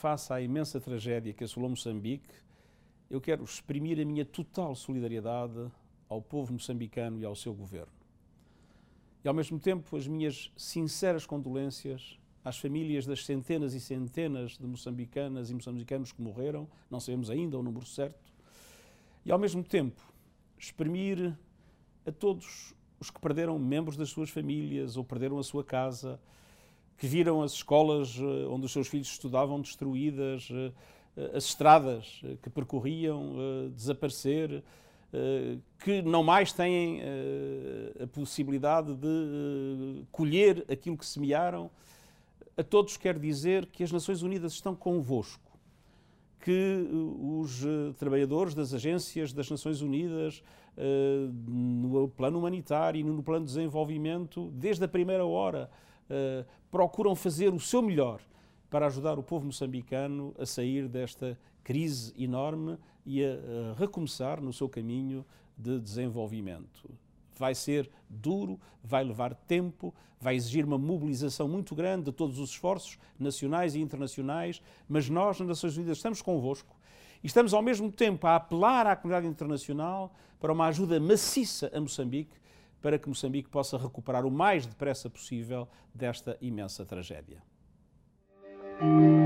face à imensa tragédia que assolou Moçambique, eu quero exprimir a minha total solidariedade ao povo moçambicano e ao seu governo. E, ao mesmo tempo, as minhas sinceras condolências às famílias das centenas e centenas de moçambicanas e moçambicanos que morreram, não sabemos ainda o número certo, e, ao mesmo tempo, exprimir a todos os que perderam membros das suas famílias ou perderam a sua casa, que viram as escolas onde os seus filhos estudavam destruídas, as estradas que percorriam desaparecer, que não mais têm a possibilidade de colher aquilo que semearam. A todos quero dizer que as Nações Unidas estão convosco, que os trabalhadores das agências das Nações Unidas, no plano humanitário e no plano de desenvolvimento, desde a primeira hora, procuram fazer o seu melhor para ajudar o povo moçambicano a sair desta crise enorme e a recomeçar no seu caminho de desenvolvimento. Vai ser duro, vai levar tempo, vai exigir uma mobilização muito grande de todos os esforços nacionais e internacionais, mas nós, nas Nações Unidas, estamos convosco e estamos ao mesmo tempo a apelar à comunidade internacional para uma ajuda maciça a Moçambique, para que Moçambique possa recuperar o mais depressa possível desta imensa tragédia.